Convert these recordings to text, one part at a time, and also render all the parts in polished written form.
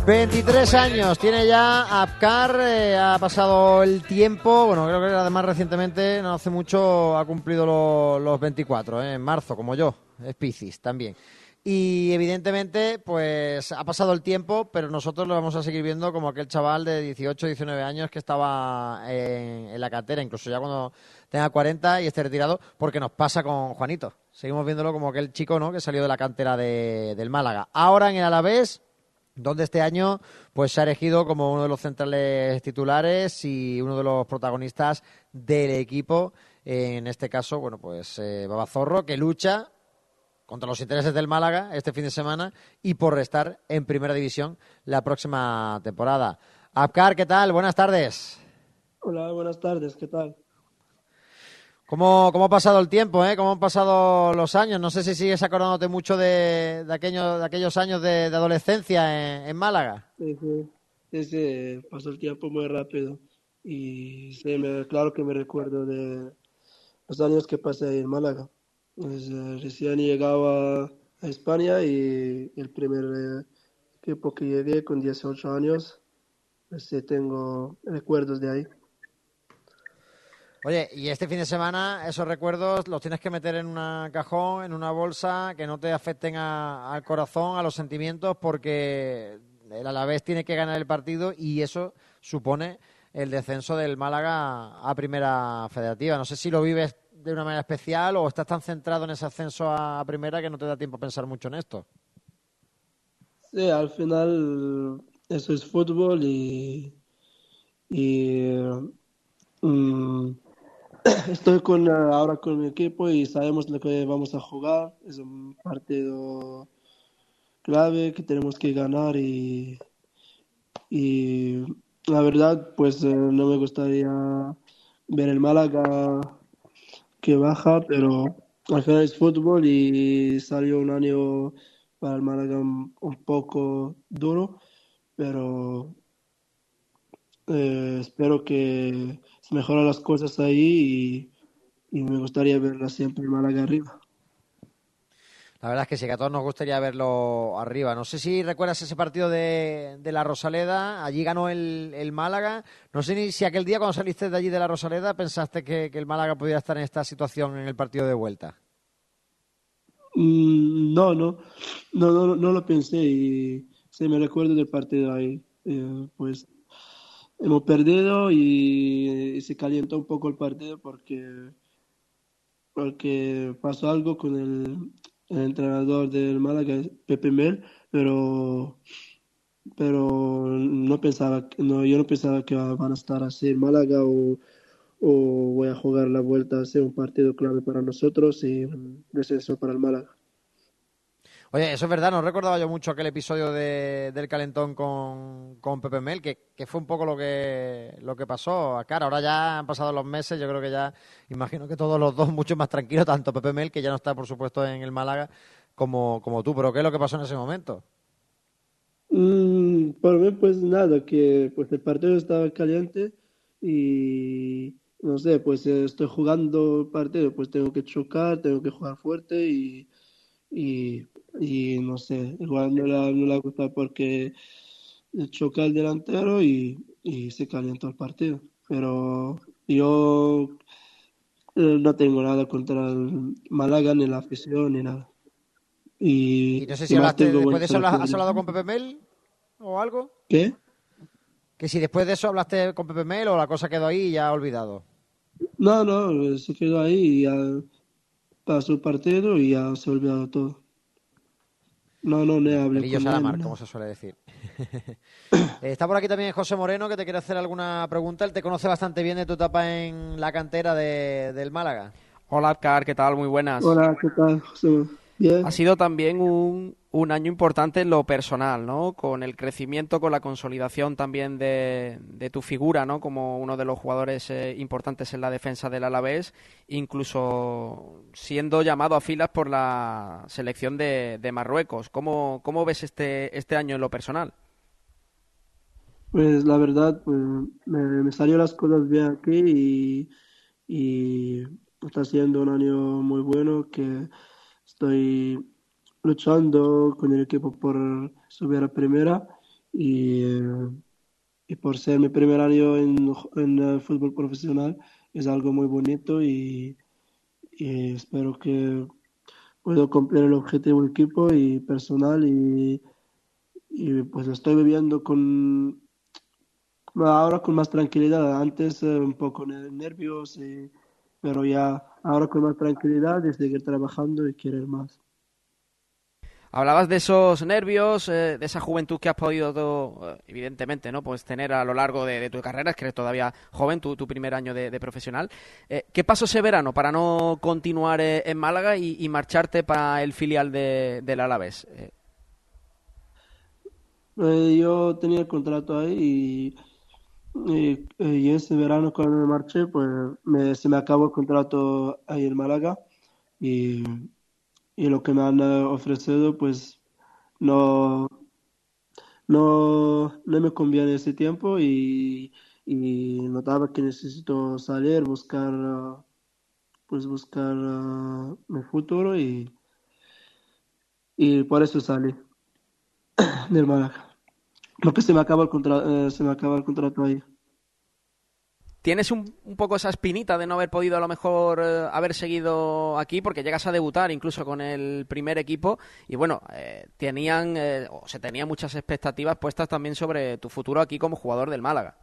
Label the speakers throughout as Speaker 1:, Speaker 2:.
Speaker 1: 23 años tiene ya Abkar, ha pasado el tiempo, bueno, creo que además recientemente, no hace mucho, ha cumplido los 24, en marzo, como yo, es Piscis también. Y evidentemente, pues ha pasado el tiempo, pero nosotros lo vamos a seguir viendo como aquel chaval de 18, 19 años que estaba en la cantera, incluso ya cuando tenga 40 y esté retirado, porque nos pasa con Juanito. Seguimos viéndolo como aquel chico, ¿no?, que salió de la cantera del Málaga. Ahora en el Alavés, donde este año pues se ha elegido como uno de los centrales titulares y uno de los protagonistas del equipo, en este caso, bueno, pues Babazorro, que lucha contra los intereses del Málaga este fin de semana y por estar en Primera División la próxima temporada. Abkar, ¿qué tal? Buenas tardes.
Speaker 2: Hola, buenas tardes, ¿qué tal?
Speaker 1: ¿Cómo ha pasado el tiempo, eh? ¿Cómo han pasado los años? No sé si sigues acordándote mucho de aquellos años de adolescencia en Málaga.
Speaker 2: Sí, sí, sí, sí, pasó el tiempo muy rápido y sí, claro que me recuerdo de los años que pasé ahí en Málaga. Pues, recién llegaba a España y el primer equipo que llegué con 18 años, pues sí, tengo recuerdos de ahí.
Speaker 1: Oye, y este fin de semana esos recuerdos los tienes que meter en un cajón, en una bolsa, que no te afecten al corazón, a los sentimientos, porque el Alavés tiene que ganar el partido y eso supone el descenso del Málaga a Primera Federativa. No sé si lo vives de una manera especial o estás tan centrado en ese ascenso a Primera que no te da tiempo a pensar mucho en esto.
Speaker 2: Sí, al final eso es fútbol y mm, estoy ahora con mi equipo y sabemos lo que vamos a jugar. Es un partido clave que tenemos que ganar y la verdad, pues no me gustaría ver el Málaga que baja, pero al final es fútbol y salió un año para el Málaga un poco duro, pero espero que se mejoren las cosas ahí y me gustaría verla siempre el Málaga arriba.
Speaker 1: La verdad es que sí, que a todos nos gustaría verlo arriba. No sé si recuerdas ese partido de la Rosaleda. Allí ganó el Málaga. No sé ni si aquel día cuando saliste de allí de la Rosaleda pensaste que el Málaga pudiera estar en esta situación en el partido de vuelta.
Speaker 2: No lo pensé y sí me recuerdo del partido ahí. Pues hemos perdido y se calentó un poco el partido porque pasó algo con el entrenador del Málaga, Pepe Mel, pero no pensaba, no, yo no pensaba que van a estar así en Málaga o voy a jugar la vuelta a ser un partido clave para nosotros y un descenso para el Málaga.
Speaker 1: Oye, eso es verdad, no recordaba yo mucho aquel episodio del calentón con Pepe Mel, que fue un poco lo que pasó. Claro, ahora ya han pasado los meses, yo creo que ya, imagino que todos los dos mucho más tranquilos, tanto Pepe Mel, que ya no está, por supuesto, en el Málaga, como tú. Pero ¿qué es lo que pasó en ese momento?
Speaker 2: Por mí, pues nada, que pues el partido estaba caliente y no sé, pues estoy jugando el partido, pues tengo que chocar, tengo que jugar fuerte y, y no sé, igual no le ha gustado porque choca el delantero y se calentó el partido. Pero yo no tengo nada contra el Málaga, ni la afición, ni nada.
Speaker 1: Y no sé
Speaker 2: Y
Speaker 1: si
Speaker 2: más
Speaker 1: hablaste,
Speaker 2: tengo
Speaker 1: después de
Speaker 2: buenos
Speaker 1: eso has
Speaker 2: recuerdos.
Speaker 1: hablado con Pepe Mel o algo.
Speaker 2: ¿Qué?
Speaker 1: Que si después de eso hablaste con Pepe Mel o la cosa quedó ahí y ya olvidado.
Speaker 2: No, se quedó ahí y ya pasó el partido y ya se ha olvidado todo. No
Speaker 1: Bueno,
Speaker 2: hablé
Speaker 1: pelillos
Speaker 2: con
Speaker 1: a la
Speaker 2: él ni
Speaker 1: mar, como
Speaker 2: nada.
Speaker 1: se suele decir. Está por aquí también José Moreno, que te quiere hacer alguna pregunta. Él te conoce bastante bien de tu etapa en la cantera del Málaga.
Speaker 3: Hola, Abkar, ¿qué tal? Muy buenas.
Speaker 2: Hola, ¿qué tal, José?
Speaker 3: Ha
Speaker 2: Bien.
Speaker 3: sido también un año importante en lo personal, ¿no? Con el crecimiento, con la consolidación también de tu figura, ¿no? Como uno de los jugadores importantes en la defensa del Alavés, incluso siendo llamado a filas por la selección de Marruecos. ¿Cómo ves este año en lo personal?
Speaker 2: Pues la verdad, pues me salió las cosas bien aquí y está siendo un año muy bueno que estoy luchando con el equipo por subir a primera y, eh, y por ser mi primer año en fútbol profesional es algo muy bonito y espero que pueda cumplir el objetivo del equipo y personal y pues lo estoy viviendo ahora con más tranquilidad. Antes un poco nervios, pero ya ahora con más tranquilidad de seguir trabajando y querer más.
Speaker 3: Hablabas de esos nervios, de esa juventud que has podido, evidentemente, ¿no? Pues tener a lo largo de tu carrera, es que eres todavía joven, tu primer año de profesional. ¿Qué pasó ese verano para no continuar en Málaga y marcharte para el filial del Alavés?
Speaker 2: Yo tenía el contrato ahí y ese verano cuando me marché, pues se me acabó el contrato ahí en Málaga y, y lo que me han ofrecido, pues no, no me conviene ese tiempo y notaba que necesito salir, buscar mi futuro y por eso salí del Málaga. Porque se me acaba el contrato ahí.
Speaker 3: ¿Tienes un poco esa espinita de no haber podido a lo mejor haber seguido aquí? Porque llegas a debutar incluso con el primer equipo y bueno, o se tenían muchas expectativas puestas también sobre tu futuro aquí como jugador del Málaga.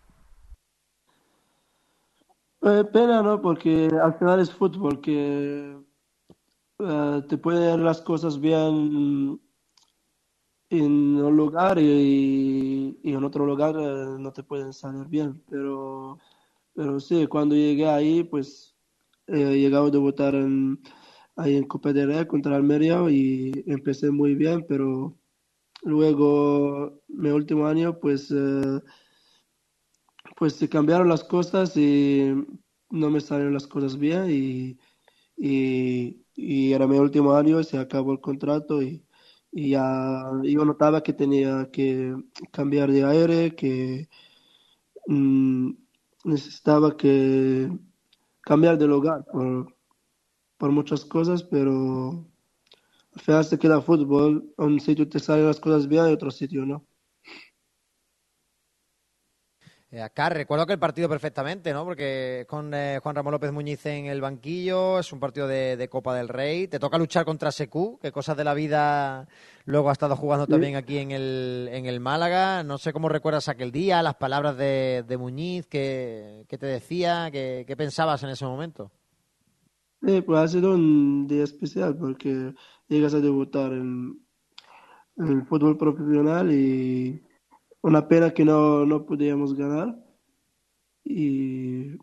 Speaker 2: Pena, ¿no? Porque al final es fútbol, que te pueden ir las cosas bien en un lugar y en otro lugar no te pueden salir bien. Pero sí, cuando llegué ahí, pues he llegado a debutar ahí en Copa del Rey contra Almería y empecé muy bien, pero luego, mi último año, pues se cambiaron las cosas y no me salieron las cosas bien y era mi último año, se acabó el contrato y ya yo notaba que tenía que cambiar de aire, que mm, necesitaba que cambiar de lugar por muchas cosas, pero al final se queda fútbol, a un sitio te salen las cosas bien y otro sitio no.
Speaker 1: Acá recuerdo que el partido perfectamente, ¿no? Porque es con Juan Ramón López Muñiz en el banquillo, es un partido de Copa del Rey. Te toca luchar contra Secu, que cosas de la vida luego ha estado jugando
Speaker 2: Sí,
Speaker 1: también aquí en el Málaga. No sé cómo recuerdas aquel día, las palabras de Muñiz, qué te decía, qué pensabas en ese momento.
Speaker 2: sí, pues ha sido un día especial porque llegas a debutar en el fútbol profesional y una pena que no podíamos ganar. Y,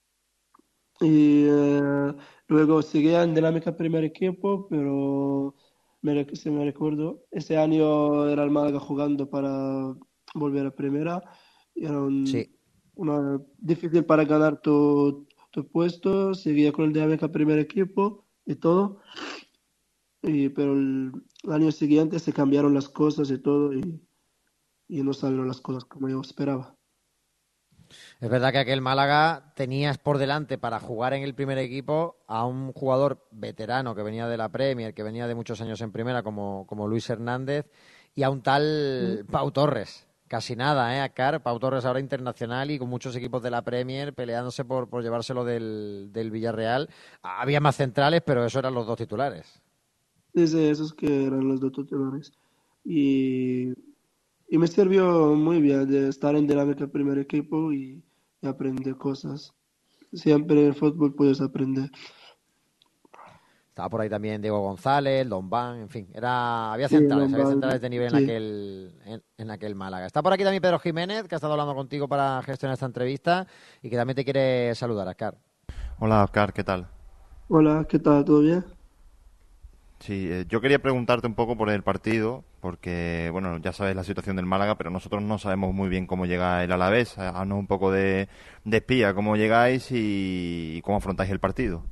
Speaker 2: y luego seguía en Dinámica primer equipo, pero si me recuerdo, ese año era el Málaga jugando para volver a primera. Y era
Speaker 1: Sí.
Speaker 2: difícil para ganar tu puesto. Seguía con el Dinámica primer equipo y todo. Pero el año siguiente se cambiaron las cosas y todo y no salieron las cosas como yo esperaba.
Speaker 1: Es verdad que aquel Málaga tenías por delante para jugar en el primer equipo a un jugador veterano que venía de la Premier, que venía de muchos años en primera, como Luis Hernández, y a un tal Pau Torres. Casi nada, ¿eh? Acar, Pau Torres ahora internacional y con muchos equipos de la Premier peleándose por llevárselo del Villarreal. Había más centrales, pero esos eran los dos titulares.
Speaker 2: Desde esos que eran los dos titulares. Y, y me sirvió muy bien de estar en dinámica primer equipo y aprender cosas. Siempre en fútbol puedes aprender.
Speaker 1: Estaba por ahí también Diego González, Lombán, en fin,
Speaker 2: Sí,
Speaker 1: había
Speaker 2: Lombard,
Speaker 1: centrales de nivel
Speaker 2: sí.
Speaker 1: en aquel Málaga. Está por aquí también Pedro Jiménez, que ha estado hablando contigo para gestionar esta entrevista y que también te quiere saludar, Ascar.
Speaker 4: Hola Oscar, ¿qué tal?
Speaker 2: Hola, ¿qué tal? ¿Todo bien?
Speaker 4: Sí, yo quería preguntarte un poco por el partido, porque, bueno, ya sabes la situación del Málaga, pero nosotros no sabemos muy bien cómo llega el Alavés. Haznos un poco de espía, cómo llegáis y cómo afrontáis el partido.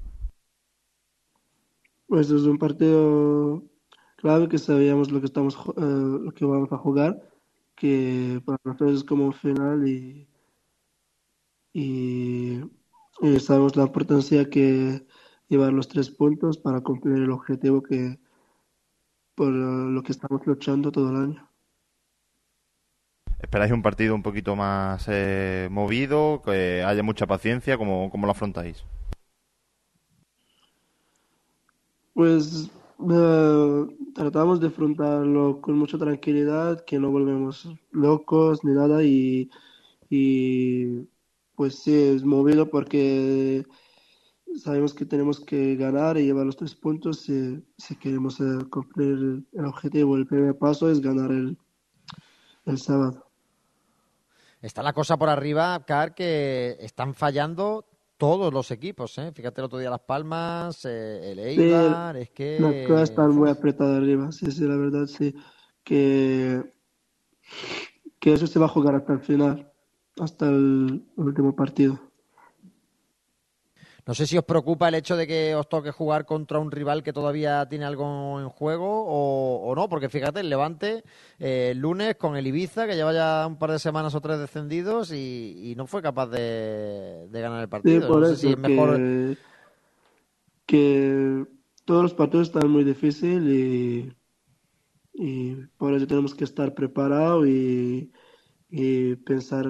Speaker 2: Pues es un partido clave que sabíamos lo que vamos a jugar, que para nosotros es como un final y, y sabemos la importancia que llevar los 3 puntos para cumplir el objetivo por lo que estamos luchando todo el año.
Speaker 4: ¿Esperáis un partido un poquito más movido, que haya mucha paciencia? ¿Cómo lo afrontáis?
Speaker 2: Pues tratamos de afrontarlo con mucha tranquilidad, que no volvemos locos ni nada y pues sí, es movido porque sabemos que tenemos que ganar y llevar los 3 puntos si queremos cumplir el objetivo. El primer paso es ganar el sábado.
Speaker 1: Está la cosa por arriba, Car, que están fallando todos los equipos, ¿eh? Fíjate el otro día Las Palmas, el
Speaker 2: Sí,
Speaker 1: Eibar, es
Speaker 2: la cosa
Speaker 1: que...
Speaker 2: está muy
Speaker 1: uf.
Speaker 2: apretada arriba, sí, sí, la verdad, sí, que, que eso se va a jugar hasta el final, hasta el último partido.
Speaker 1: No sé si os preocupa el hecho de que os toque jugar contra un rival que todavía tiene algo en juego o no, porque fíjate, el Levante el lunes con el Ibiza, que lleva ya un par de semanas o tres descendidos y no fue capaz de ganar el
Speaker 2: Sí,
Speaker 1: partido.
Speaker 2: por
Speaker 1: No sé si es
Speaker 2: eso
Speaker 1: mejor...
Speaker 2: que todos los partidos están muy difíciles y por eso tenemos que estar preparados y pensar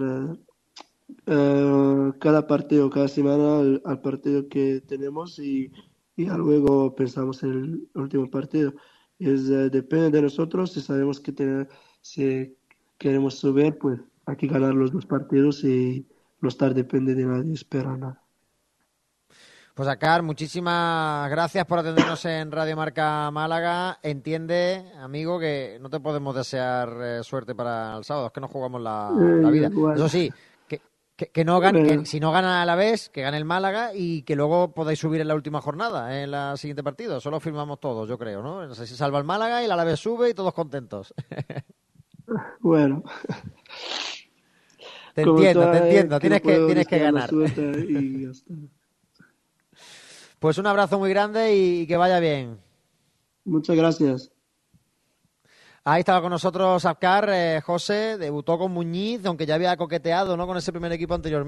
Speaker 2: cada partido, cada semana al partido que tenemos y ya luego pensamos en el último partido. Depende de nosotros, si sabemos si queremos subir, pues hay que ganar los 2 partidos y no estar depende de nadie, esperar nada.
Speaker 1: Pues Acar, muchísimas gracias por atendernos en Radio Marca Málaga. Entiende, amigo, que no te podemos desear suerte para el sábado, es que nos jugamos la vida.
Speaker 2: Igual.
Speaker 1: Eso sí, que no gane, que
Speaker 2: Bueno,
Speaker 1: si no gana a la vez, que gane el Málaga y que luego podáis subir en la última jornada, en la siguiente partido. Eso lo firmamos todos, yo creo, ¿no? No sé si salva el Málaga y el Alavés sube y todos contentos.
Speaker 2: bueno,
Speaker 1: Te
Speaker 2: como
Speaker 1: entiendo, te
Speaker 2: sabes
Speaker 1: entiendo.
Speaker 2: que no
Speaker 1: Tienes que,
Speaker 2: puedo
Speaker 1: tienes que
Speaker 2: desear la
Speaker 1: ganar.
Speaker 2: suerte y ya está.
Speaker 1: Pues un abrazo muy grande y que vaya bien.
Speaker 2: Muchas gracias.
Speaker 1: Ahí estaba con nosotros Abkar, José, debutó con Muñiz, aunque ya había coqueteado, ¿no?, con ese primer equipo anterior.